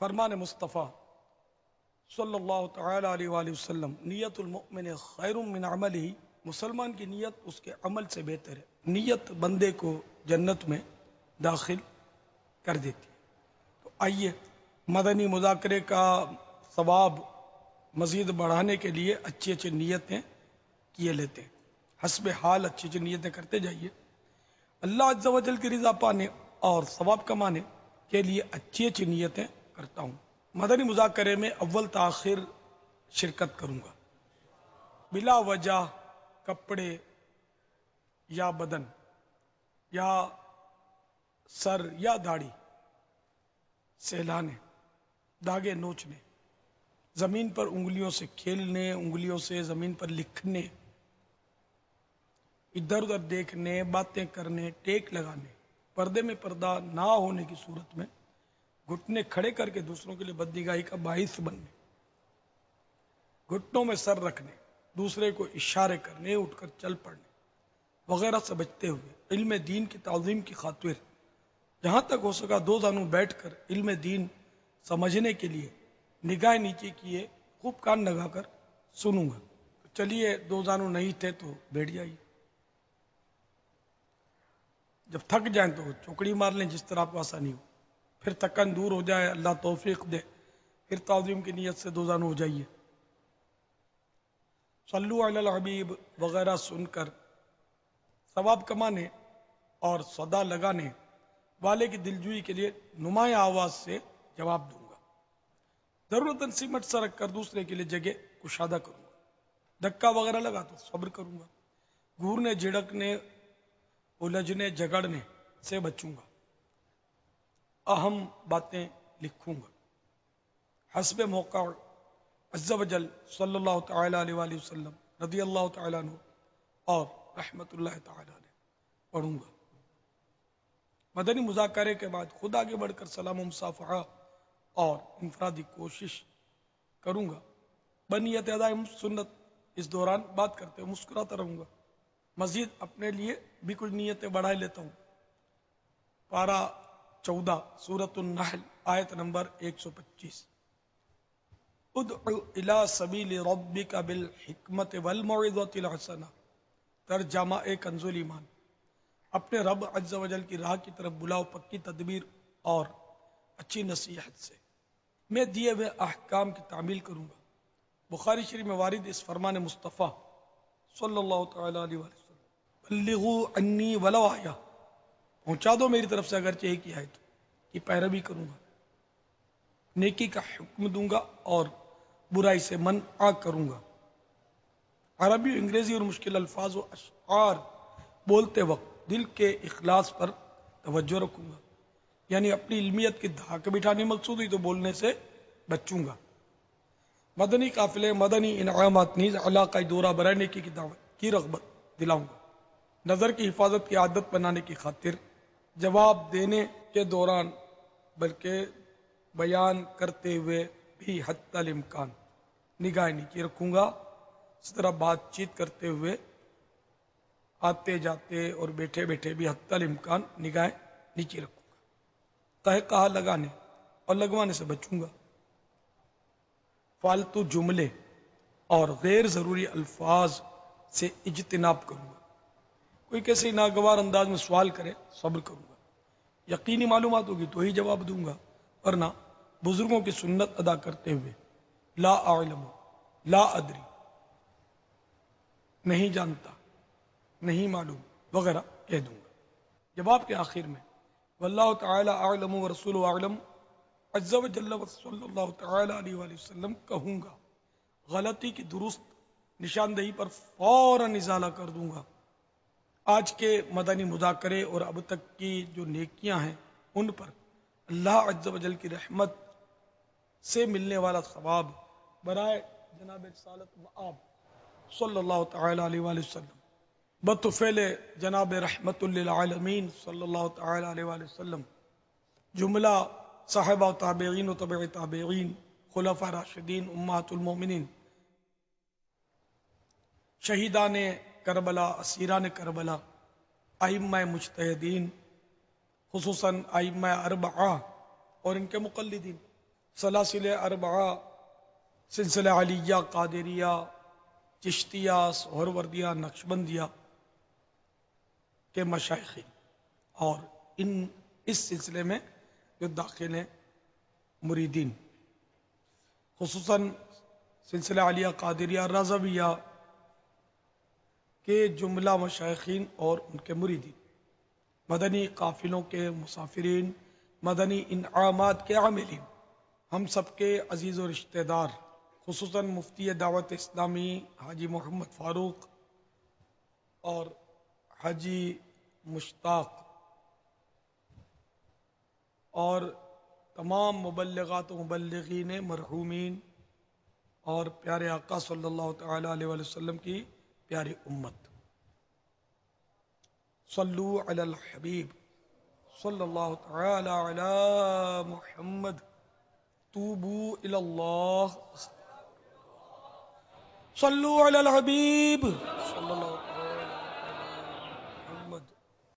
فرمان مصطفیٰ صلی اللہ تعالی علیہ وآلہ وسلم، نیت المؤمن خیر من عملہ، مسلمان کی نیت اس کے عمل سے بہتر ہے۔ نیت بندے کو جنت میں داخل کر دیتی ہے۔ تو آئیے مدنی مذاکرے کا ثواب مزید بڑھانے کے لیے اچھی اچھی نیتیں کیے لیتے ہیں، حسب حال اچھی اچھی نیتیں کرتے جائیے۔ اللہ عز و جل کی رضا پانے اور ثواب کمانے کے لیے اچھی اچھی نیتیں کرتا ہوں۔ مدنی مذاکرے میں اول تاخیر شرکت کروں گا، بلا وجہ کپڑے یا بدن یا سر یا داڑھی سہلانے، داغے نوچنے، زمین پر انگلیوں سے کھیلنے، انگلیوں سے زمین پر لکھنے، ادھر ادھر دیکھنے، باتیں کرنے، ٹیک لگانے، پردے میں پردہ نہ ہونے کی صورت میں گھٹنے کھڑے کر کے دوسروں کے لیے بدنگاہی کا باعث بننے، گھٹنوں میں سر رکھنے، دوسرے کو اشارے کرنے، اٹھ کر چل پڑنے وغیرہ سے بچتے ہوئے علم دین کی تعظیم کی خاطر جہاں تک ہو سکا دو زانوں بیٹھ کر علم دین سمجھنے کے لیے نگاہ نیچے کیے خوب کان لگا کر سنوں گا۔ چلیے دو زانوں نہیں تھے تو بیٹھ جائیے، جب تھک جائیں تو چوکڑی مار لیں جس طرح آپ کو آسانی ہو، پھر تھکن دور ہو جائے، اللہ توفیق دے، پھر تعظیم کی نیت سے دو زانوں ہو جائیے۔ صلو علی الحبیب وغیرہ سن کر ثواب کمانے اور صدا لگانے والے کی دلجوئی کے لیے نمایاں آواز سے جواب دوں گا، ضرورتاً سمٹ سا رکھ کر دوسرے کے لیے جگہ کشادہ کروں گا، دھکا وغیرہ لگا تو صبر کروں گا، گھورنے جھڑکنے الجھنے جھگڑنے سے بچوں گا، اہم باتیں لکھوں گا، حسب موقع عز و جل صلی اللہ تعالی علیہ وآلہ وسلم رضی اللہ تعالیٰ عنہ اور رحمت اللہ تعالی علیہ پڑھوں گا۔ مدنی مذاکرے کے بعد خود آگے بڑھ کر سلام و مصافحہ اور انفرادی کوشش کروں گا، بنیت ادائے سنت اس دوران بات کرتے ہوئے مسکراتا رہوں گا۔ مزید اپنے لیے بھی کچھ نیتیں بڑھا لیتا ہوں۔ پارہ 14 سورۃ النحل آیت نمبر 125، ادعو الی سبیل ربک بالحکمت والموعظۃ الحسنہ، ترجمہ کنز ایمان، اپنے رب عز و جل کی راہ کی طرف بلاؤ پکی تدبیر اور اچھی نصیحت سے، میں دیے ہوئے احکام کی تعمیل کروں گا۔ بخاری شریف میں وارد اس فرمان مصطفیٰ صلی اللہ تعالی علیہ وسلم، بلغوا عنی ولو آیہ، پہنچا دو میری طرف سے اگرچہ ایک ہی آیت کی پیروی کروں گا، نیکی کا حکم دوں گا اور برائی سے منع کروں گا۔ عربی، انگریزی اور مشکل الفاظ و اشعار بولتے وقت دل کے اخلاص پر توجہ رکھوں گا، یعنی اپنی علمیت کی دھاک بٹھانی مقصود ہوئی تو بولنے سے بچوں گا۔ مدنی قافلے، مدنی انعامات نیز علاقہ دورہ برائے نیکی کی دعوت کی رغبت دلاؤں گا، نظر کی حفاظت کی عادت بنانے کی خاطر جواب دینے کے دوران بلکہ بیان کرتے ہوئے بھی حتی الامکان نگاہ نیچے رکھوں گا، اس طرح بات چیت کرتے ہوئے آتے جاتے اور بیٹھے بیٹھے بھی حتی الامکان نگاہ نیچے رکھوں گا، تہہ کہا لگانے اور لگوانے سے بچوں گا، فالتو جملے اور غیر ضروری الفاظ سے اجتناب کروں گا، کوئی کیسے ناگوار انداز میں سوال کرے صبر کروں گا، یقینی معلومات ہوگی تو ہی جواب دوں گا، ورنہ بزرگوں کی سنت ادا کرتے ہوئے لا اعلم، لا ادری، نہیں جانتا، نہیں معلوم وغیرہ کہہ دوں گا۔ جواب کے آخر میں واللہ تعالی اعلم ورسولہ اعلم عز و جل صلی اللہ تعالی علیہ وآلہ وسلم کہوں گا، غلطی کی درست نشاندہی پر فوراً ازالہ کر دوں گا۔ آج کے مدنی مذاکرے اور اب تک کی جو نیکیاں ہیں ان پر اللہ عز و جل کی رحمت سے ملنے والا ثواب برائے جناب رسالت مآب صلی اللہ تعالی علیہ وآلہ وسلم بطفیل جناب رحمت للعالمین صلی اللہ تعالی علیہ وآلہ وسلم، جملہ صحابہ و تابعین و تبع تابعین، خلفاء راشدین، امہات المومنین، شہیدان کربلا، اسیران کربلا، ائمہ مجتہدین، خصوصاً ائمہ اربعہ اور ان کے مقلدین، سلاسل اربعہ، سلسلہ علیہ، قادریہ، چشتیہ، سہروردیہ، نقشبندیہ کے مشائخین، اور اس سلسلے میں جو داخل ہیں مریدین، خصوصاً سلسلہ علیہ، قادریہ، رضویہ کے جملہ مشائخین اور ان کے مریدین، مدنی قافلوں کے مسافرین، مدنی انعامات کے عاملین، ہم سب کے عزیز و رشتہ دار، خصوصاً مفتی دعوت اسلامی حاجی محمد فاروق اور حاجی مشتاق، اور تمام مبلغات و مبلغین مرحومین، اور پیارے آقا صلی اللہ تعالی علیہ وآلہ وسلم کی پیاری امت، صلو علی الحبیب صلی اللہ تعالی علی محمد، توبو الی اللہ، صلو علی الحبیب صلی اللہ